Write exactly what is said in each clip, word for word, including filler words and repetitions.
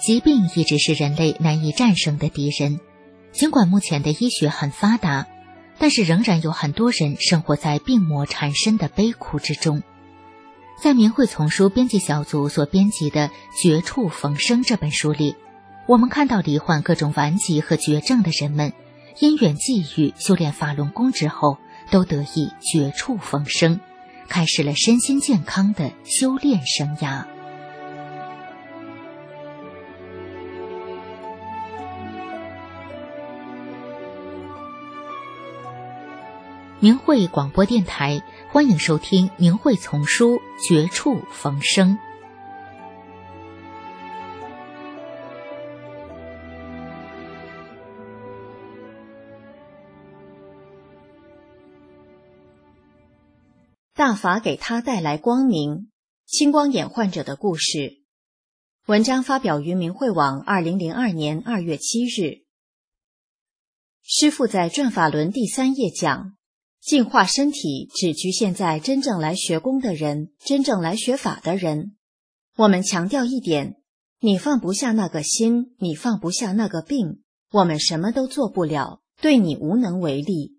疾病一直是人类难以战胜的敌人。尽管目前的医学很发达，但是仍然有很多人生活在病魔缠身的悲苦之中。在明慧丛书编辑小组所编辑的《绝处逢生》这本书里，我们看到罹患各种顽疾和绝症的人们，因缘际遇修炼法轮功之后，都得以绝处逢生，开始了身心健康的修炼生涯。明慧广播电台，欢迎收听明慧丛书《绝处逢生》。 大法给他带来光明，青光眼患者的故事。文章发表于明慧网二零零二年二月七日。师父在转法轮第三页讲，净化身体只局限在真正来学功的人，真正来学法的人。我们强调一点，你放不下那个心，你放不下那个病，我们什么都做不了，对你无能为力。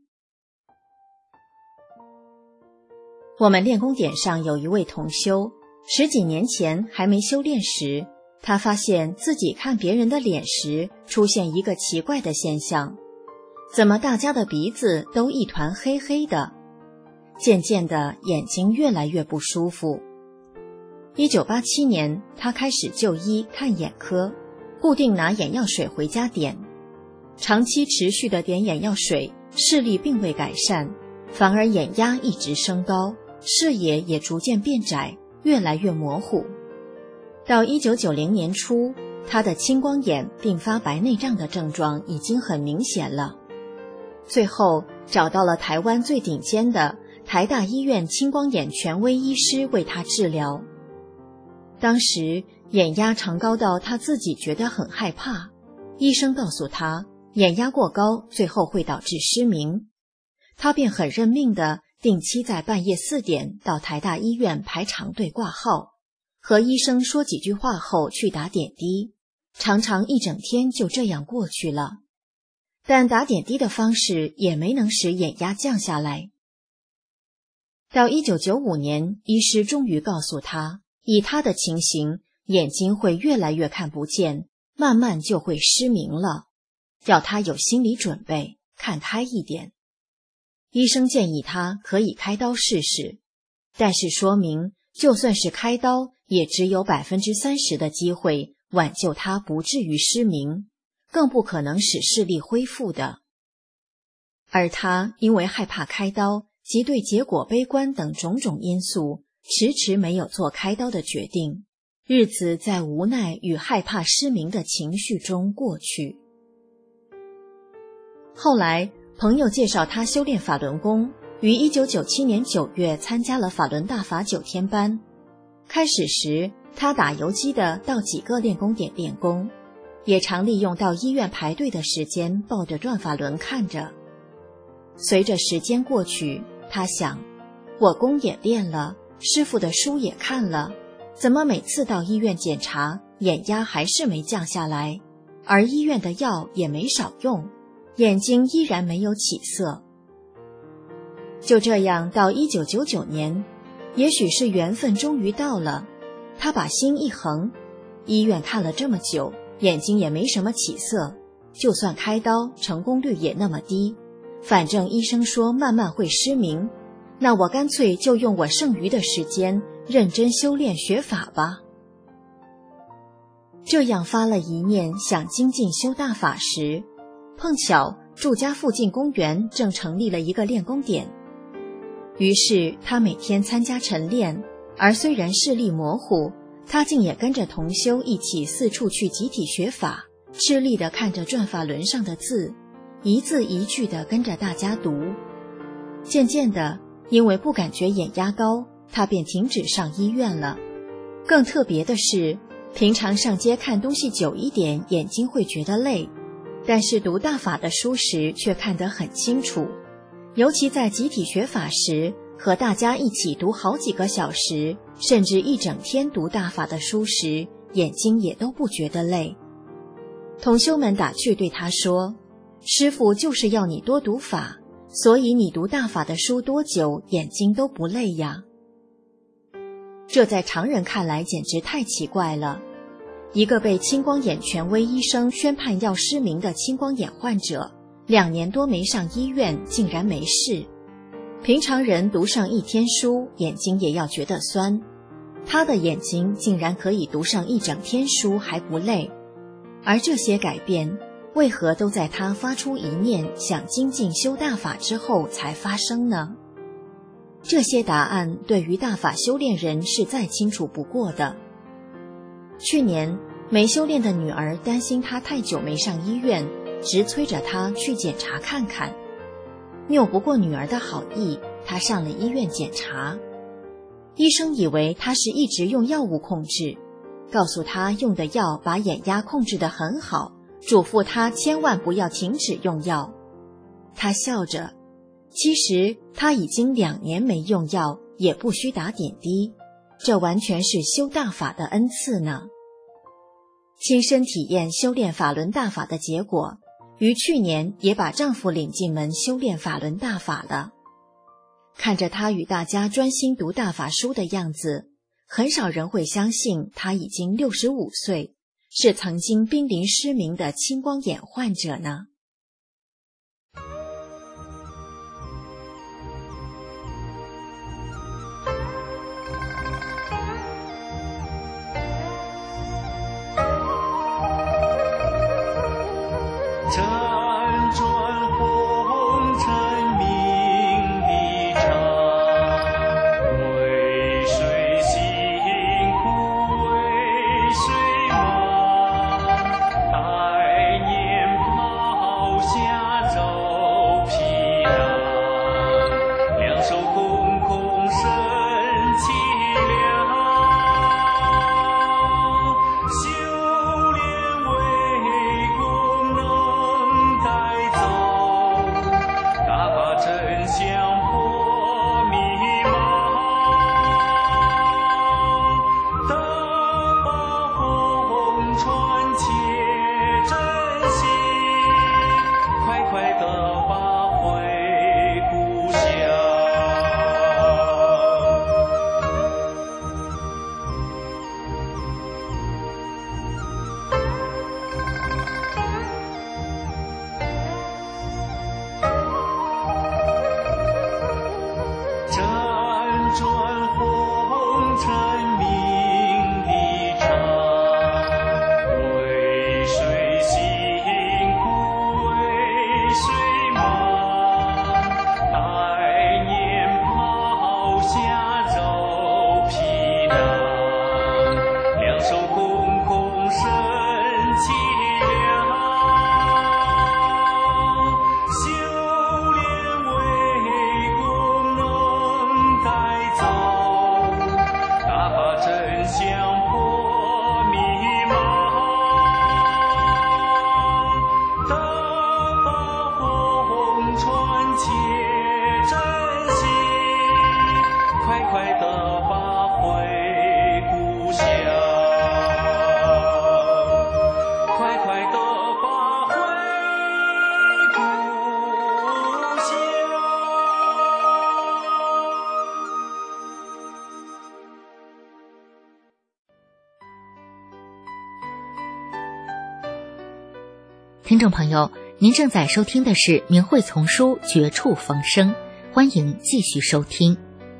我们练功点上有一位同修，十几年前还没修炼时，他发现自己看别人的脸时出现一个奇怪的现象，怎么大家的鼻子都一团黑黑的？渐渐的眼睛越来越不舒服。一九八七年，他开始就医看眼科，固定拿眼药水回家点。长期持续的点眼药水，视力并未改善，反而眼压一直升高，视野也逐渐变窄，越来越模糊。到一九九零年初，他的青光眼并发白内障的症状已经很明显了。最后找到了台湾最顶尖的台大医院青光眼权威医师为他治疗。当时眼压常高到他自己觉得很害怕，医生告诉他眼压过高最后会导致失明，他便很认命地定期在半夜四点到台大医院排长队挂号，和医生说几句话后去打点滴，常常一整天就这样过去了。但打点滴的方式也没能使眼压降下来。到一九九五年，医师终于告诉他，以他的情形，眼睛会越来越看不见，慢慢就会失明了，要他有心理准备，看开一点。医生建议他可以开刀试试，但是说明就算是开刀，也只有 百分之三十 的机会挽救他不至于失明，更不可能使视力恢复的。而他因为害怕开刀及对结果悲观等种种因素，迟迟没有做开刀的决定，日子在无奈与害怕失明的情绪中过去。后来朋友介绍他修炼法轮功，于一九九七年九月参加了法轮大法九天班。开始时他打游击的到几个练功点练功，也常利用到医院排队的时间抱着转法轮看着。随着时间过去，他想，我功也练了，师父的书也看了，怎么每次到医院检查，眼压还是没降下来，而医院的药也没少用，眼睛依然没有起色。就这样到一九九九年，也许是缘分终于到了，他把心一横，医院看了这么久，眼睛也没什么起色，就算开刀，成功率也那么低，反正医生说慢慢会失明，那我干脆就用我剩余的时间认真修炼学法吧。这样发了一念想精进修大法时，碰巧住家附近公园正成立了一个练功点，于是他每天参加晨练，而虽然视力模糊，他竟也跟着同修一起四处去集体学法，吃力地看着转法轮上的字，一字一句地跟着大家读。渐渐的，因为不感觉眼压高，他便停止上医院了。更特别的是，平常上街看东西久一点，眼睛会觉得累，但是读大法的书时却看得很清楚。尤其在集体学法时，和大家一起读好几个小时，甚至一整天读大法的书时， 眼睛也都不觉得累。同修们打趣对他说，师父就是要你多读法，所以你读大法的书多久，眼睛都不累呀。这在常人看来简直太奇怪了。一个被青光眼权威医生宣判要失明的青光眼患者，两年多没上医院，竟然没事。平常人读上一天书，眼睛也要觉得酸，他的眼睛竟然可以读上一整天书还不累。而这些改变，为何都在他发出一念想精进修大法之后才发生呢？这些答案对于大法修炼人是再清楚不过的。去年，没修炼的女儿担心她太久没上医院，直催着她去检查看看。拗不过女儿的好意，她上了医院检查。医生以为她是一直用药物控制，告诉她用的药把眼压控制得很好，嘱咐她千万不要停止用药。她笑着，其实她已经两年没用药，也不需打点滴，这完全是修大法的恩赐呢。亲身体验修炼法轮大法的结果，于去年也把丈夫领进门修炼法轮大法了。看着她与大家专心读大法书的样子，很少人会相信她已经六十五岁，是曾经濒临失明的青光眼患者呢。 辗转红尘名利场，为谁辛苦为谁忙？百年抛下走皮囊，两手空空身凄凉。修炼为功能带走，大法真相破迷茫。大法红传且珍惜，快快地把回故乡。辗转红尘名利场，为谁辛苦为谁忙？百年抛下走皮囊，两手空空身凄凉。修炼为功能带走，大法真相破迷茫。大法红传且珍惜，快快地把回故乡。快快地把回故乡。 听众朋友，您正在收听的是明慧丛书《绝处逢生》，欢迎继续收听。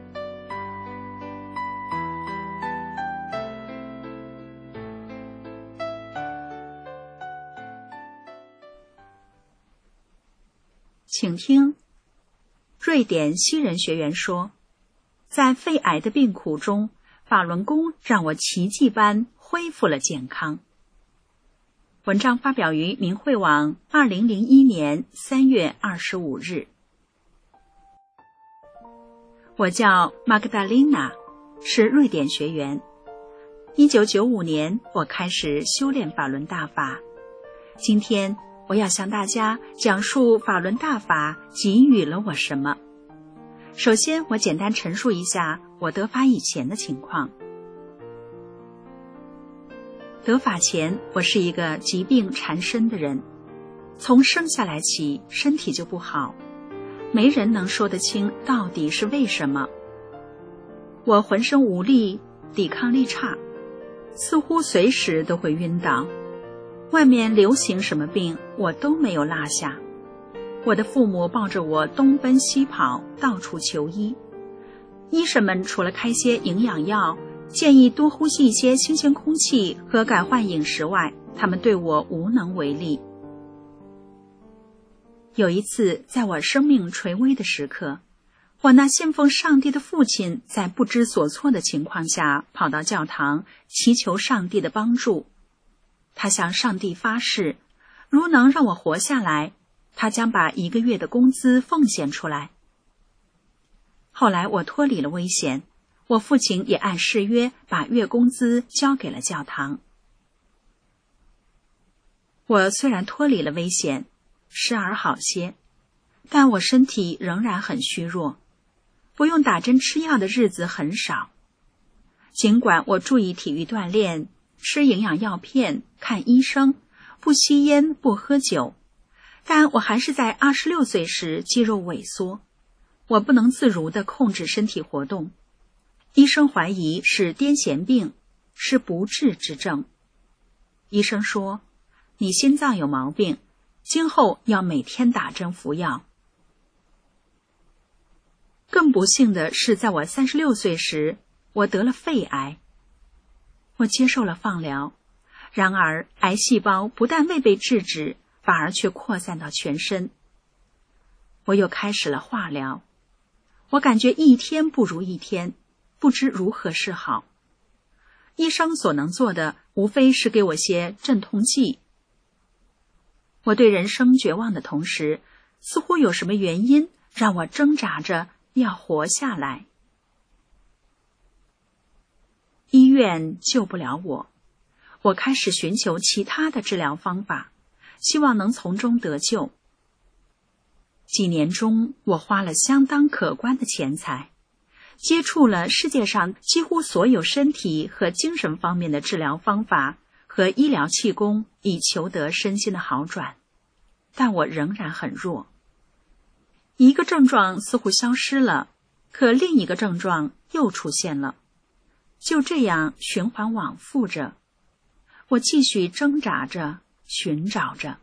请听，瑞典西人学员说，在肺癌的病苦中，法轮功让我奇迹般恢复了健康。文章发表于明慧网二零零一年三月二十五日。我叫玛格达琳娜，是瑞典学员。一九九五年，我开始修炼法轮大法。今天我要向大家讲述法轮大法给予了我什么。首先，我简单陈述一下我得法以前的情况。 得法前，我是一个疾病缠身的人，从生下来起身体就不好，没人能说得清到底是为什么。我浑身无力，抵抗力差，似乎随时都会晕倒。外面流行什么病，我都没有落下。我的父母抱着我东奔西跑，到处求医。医生们除了开些营养药，建议多呼吸一些新鲜空气和改换饮食外，他们对我无能为力。有一次，在我生命垂危的时刻，我那信奉上帝的父亲在不知所措的情况下跑到教堂，祈求上帝的帮助。他向上帝发誓，如能让我活下来，他将把一个月的工资奉献出来。后来我脱离了危险，我父亲也按誓约把月工资交给了教堂。我虽然脱离了危险，时而好些，但我身体仍然很虚弱，不用打针吃药的日子很少。尽管我注意体育锻炼，吃营养药片，看医生，不吸烟，不喝酒，但我还是在二十六岁时肌肉萎缩，我不能自如地控制身体活动。医生怀疑是癫痫病，是不治之症。医生说，你心脏有毛病，今后要每天打针服药。更不幸的是，在我三十六岁时，我得了肺癌。我接受了放疗，然而癌细胞不但未被制止，反而却扩散到全身。我又开始了化疗，我感觉一天不如一天，不知如何是好。医生所能做的，无非是给我些镇痛剂。我对人生绝望的同时，似乎有什么原因让我挣扎着要活下来。医院救不了我，我开始寻求其他的治疗方法，希望能从中得救。几年中，我花了相当可观的钱财，接触了世界上几乎所有身体和精神方面的治疗方法和医疗气功，以求得身心的好转，但我仍然很弱。一个症状似乎消失了，可另一个症状又出现了，就这样循环往复着。我继续挣扎着，寻找着。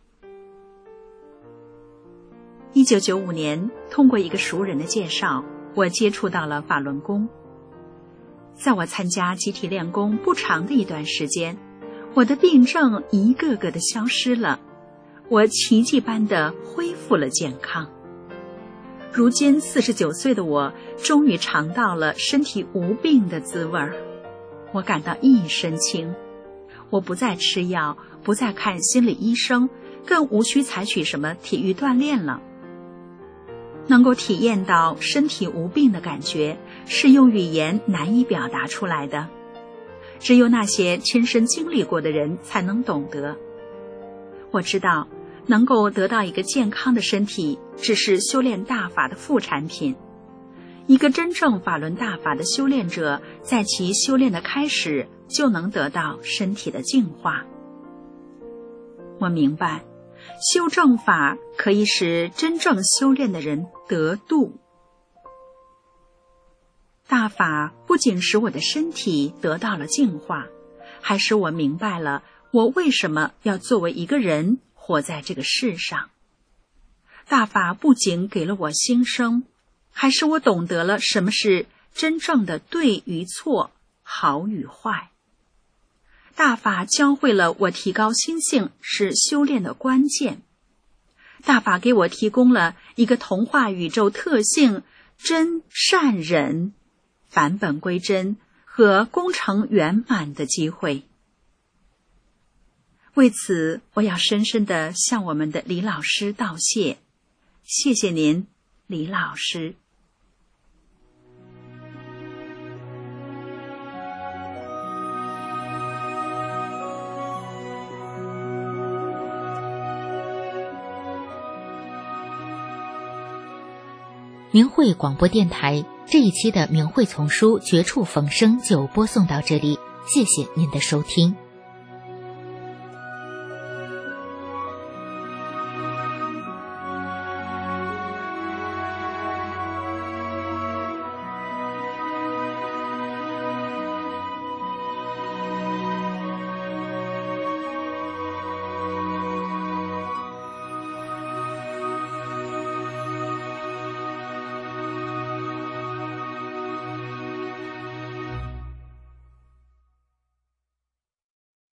一九九五年，通过一个熟人的介绍，我接触到了法轮功。在我参加集体练功不长的一段时间，我的病症一个个的消失了，我奇迹般的恢复了健康。如今四十九岁的我，终于尝到了身体无病的滋味儿，我感到一身轻。我不再吃药，不再看心理医生，更无需采取什么体育锻炼了。能够体验到身体无病的感觉，是用语言难以表达出来的，只有那些亲身经历过的人才能懂得。我知道，能够得到一个健康的身体，只是修炼大法的副产品。一个真正法轮大法的修炼者，在其修炼的开始，就能得到身体的净化。我明白，修正法可以使真正修炼的人得度。大法不仅使我的身体得到了净化，还使我明白了我为什么要作为一个人活在这个世上。大法不仅给了我新生，还使我懂得了什么是真正的对与错，好与坏。大法教会了我提高心性是修炼的关键。大法给我提供了一个同化宇宙特性真善忍返本归真和功成圆满的机会。为此，我要深深地向我们的李老师道谢。谢谢您，李老师。 明慧广播电台这一期的明慧丛书绝处逢生就播送到这里，谢谢您的收听。